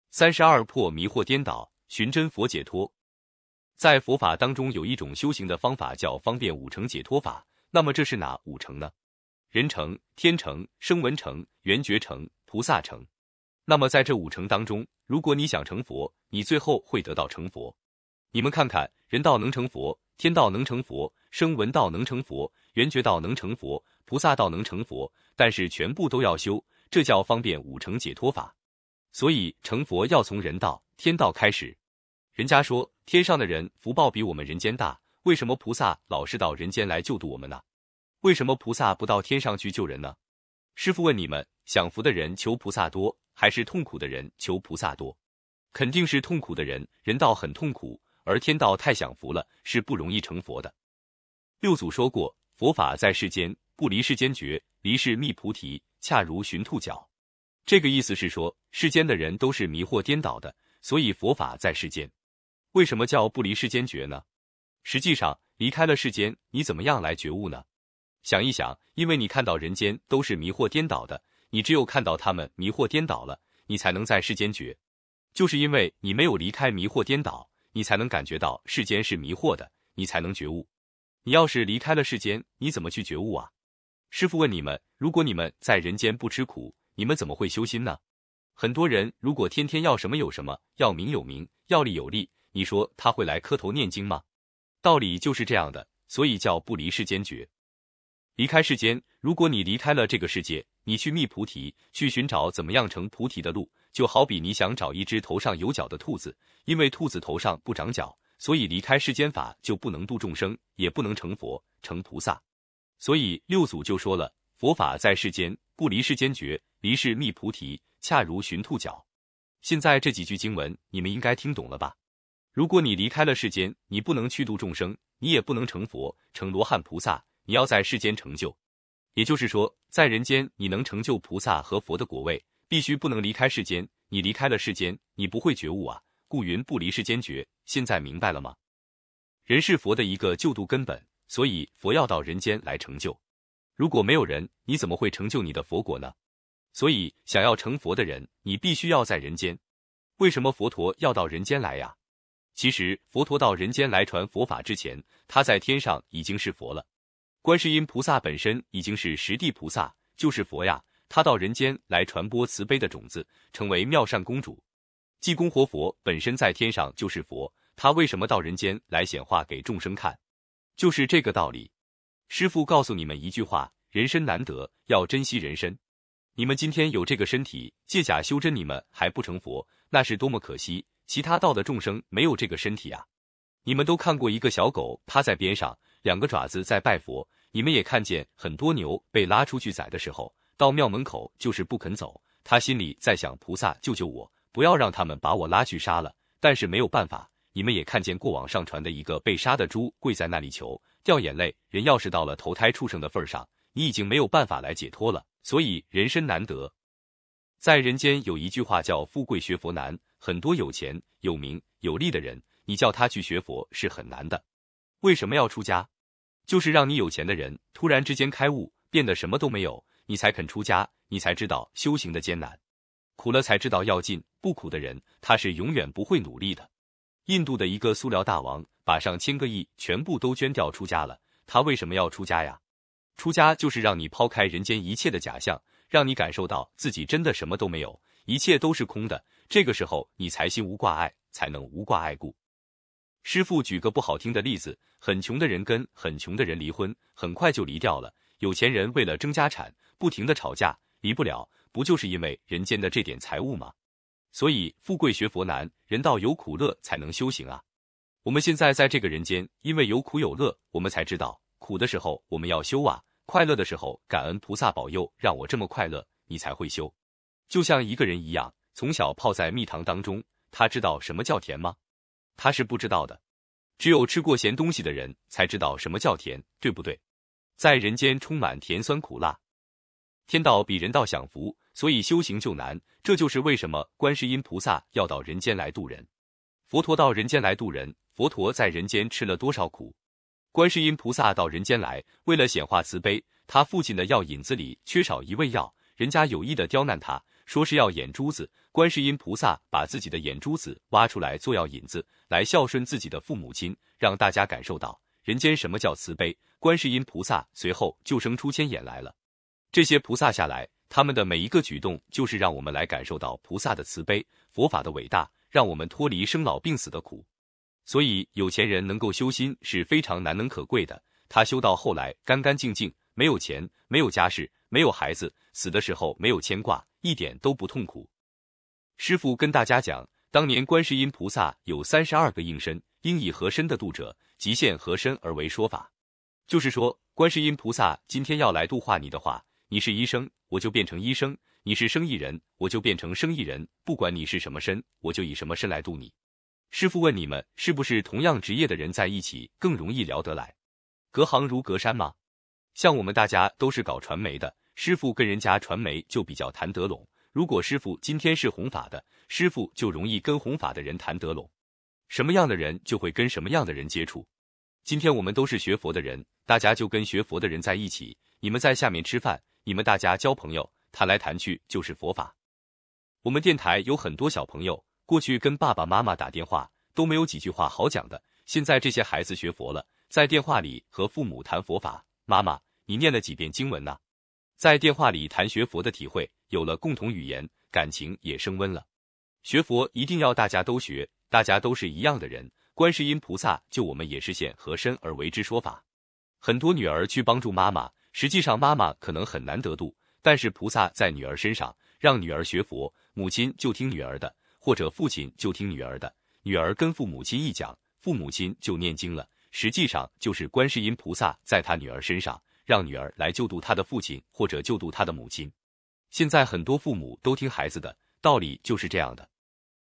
32破迷惑颠倒，寻真佛解脱。在佛法当中有一种修行的方法叫方便五乘解脱法，那么这是哪五乘呢？人乘、天乘、声闻乘、缘觉乘、菩萨乘。那么在这五乘当中，如果你想成佛，你最后会得到成佛。你们看看，人道能成佛，天道能成佛，声闻道能成佛，缘觉道能成佛，菩萨道能成佛，但是全部都要修，这叫方便五乘解脱法。所以成佛要从人道、天道开始。人家说天上的人福报比我们人间大，为什么菩萨老是到人间来救度我们呢？为什么菩萨不到天上去救人呢？师父问你们，享福的人求菩萨多，还是痛苦的人求菩萨多？肯定是痛苦的人，人道很痛苦，而天道太享福了，是不容易成佛的。六祖说过，佛法在世间，不离世间觉，离世觅菩提，恰如寻兔角。这个意思是说，世间的人都是迷惑颠倒的，所以佛法在世间。为什么叫不离世间觉呢？实际上，离开了世间，你怎么样来觉悟呢？想一想，因为你看到人间都是迷惑颠倒的，你只有看到他们迷惑颠倒了，你才能在世间觉。就是因为你没有离开迷惑颠倒，你才能感觉到世间是迷惑的，你才能觉悟。你要是离开了世间，你怎么去觉悟啊？师父问你们，如果你们在人间不吃苦，你们怎么会修心呢？很多人如果天天要什么有什么，要名有名，要利有利，你说他会来磕头念经吗？道理就是这样的，所以叫不离世间觉。离开世间，如果你离开了这个世界，你去觅菩提，去寻找怎么样成菩提的路，就好比你想找一只头上有角的兔子，因为兔子头上不长角，所以离开世间法就不能度众生，也不能成佛，成菩萨。所以六祖就说了，佛法在世间，不离世间觉，离世觅菩提，恰如寻兔角。现在这几句经文你们应该听懂了吧？如果你离开了世间，你不能去度众生，你也不能成佛，成罗汉菩萨，你要在世间成就。也就是说，在人间你能成就菩萨和佛的果位，必须不能离开世间，你离开了世间，你不会觉悟啊，故云不离世间觉。现在明白了吗？人是佛的一个救度根本，所以佛要到人间来成就。如果没有人，你怎么会成就你的佛果呢？所以想要成佛的人，你必须要在人间。为什么佛陀要到人间来呀？其实佛陀到人间来传佛法之前，他在天上已经是佛了。观世音菩萨本身已经是十地菩萨，就是佛呀，他到人间来传播慈悲的种子，成为妙善公主。济公活佛本身在天上就是佛，他为什么到人间来显化给众生看？就是这个道理。师父告诉你们一句话，人身难得，要珍惜人身。你们今天有这个身体，借假修真，你们还不成佛，那是多么可惜。其他道的众生没有这个身体啊。你们都看过一个小狗趴在边上，两个爪子在拜佛，你们也看见很多牛被拉出去宰的时候，到庙门口就是不肯走，他心里在想，菩萨救救我，不要让他们把我拉去杀了。但是没有办法，你们也看见过网上传的一个被杀的猪跪在那里求掉眼泪。人要是到了投胎畜生的份上，你已经没有办法来解脱了，所以人身难得。在人间有一句话叫富贵学佛难，很多有钱有名有利的人，你叫他去学佛是很难的。为什么要出家？就是让你有钱的人突然之间开悟，变得什么都没有，你才肯出家，你才知道修行的艰难。苦了才知道要进，不苦的人他是永远不会努力的。印度的一个苏辽大王把上千个亿全部都捐掉出家了，他为什么要出家呀？出家就是让你抛开人间一切的假象，让你感受到自己真的什么都没有，一切都是空的，这个时候你才心无挂碍，才能无挂碍故。师父举个不好听的例子，很穷的人跟很穷的人离婚，很快就离掉了。有钱人为了争家产，不停地吵架，离不了，不就是因为人间的这点财物吗？所以富贵学佛难，人道有苦乐才能修行啊。我们现在在这个人间，因为有苦有乐，我们才知道苦的时候我们要修啊，快乐的时候感恩菩萨保佑让我这么快乐，你才会修。就像一个人一样，从小泡在蜜糖当中，他知道什么叫甜吗？他是不知道的。只有吃过咸东西的人才知道什么叫甜，对不对？在人间充满甜酸苦辣，天道比人道享福，所以修行就难。这就是为什么观世音菩萨要到人间来度人。佛陀到人间来度人，佛陀在人间吃了多少苦？观世音菩萨到人间来，为了显化慈悲，他父亲的药引子里缺少一味药，人家有意的刁难他， 说是要眼珠子，观世音菩萨把自己的眼珠子挖出来做药引子，来孝顺自己的父母亲，让大家感受到人间什么叫慈悲。观世音菩萨随后就生出千眼来了。这些菩萨下来，他们的每一个举动，就是让我们来感受到菩萨的慈悲，佛法的伟大，让我们脱离生老病死的苦。所以有钱人能够修心是非常难能可贵的，他修到后来干干净净，没有钱，没有家世，没有孩子，死的时候没有牵挂，一点都不痛苦。师父跟大家讲，当年观世音菩萨有32个应身，应以何身的度者，即现何身而为说法。就是说，观世音菩萨今天要来度化你的话，你是医生，我就变成医生；你是生意人，我就变成生意人。不管你是什么身，我就以什么身来度你。师父问你们，是不是同样职业的人在一起更容易聊得来？隔行如隔山吗？像我们大家都是搞传媒的，师父跟人家传媒就比较谈得拢。如果师父今天是弘法的，师父就容易跟弘法的人谈得拢。什么样的人就会跟什么样的人接触。今天我们都是学佛的人，大家就跟学佛的人在一起。你们在下面吃饭，你们大家交朋友，谈来谈去就是佛法。我们电台有很多小朋友，过去跟爸爸妈妈打电话都没有几句话好讲的，现在这些孩子学佛了，在电话里和父母谈佛法。妈妈，你念了几遍经文呢？在电话里谈学佛的体会，有了共同语言，感情也升温了。学佛一定要大家都学，大家都是一样的人。观世音菩萨救我们也是现何身而为之说法。很多女儿去帮助妈妈，实际上妈妈可能很难得度，但是菩萨在女儿身上，让女儿学佛，母亲就听女儿的，或者父亲就听女儿的，女儿跟父母亲一讲，父母亲就念经了。实际上就是观世音菩萨在他女儿身上，让女儿来救度他的父亲，或者救度他的母亲。现在很多父母都听孩子的，道理就是这样的。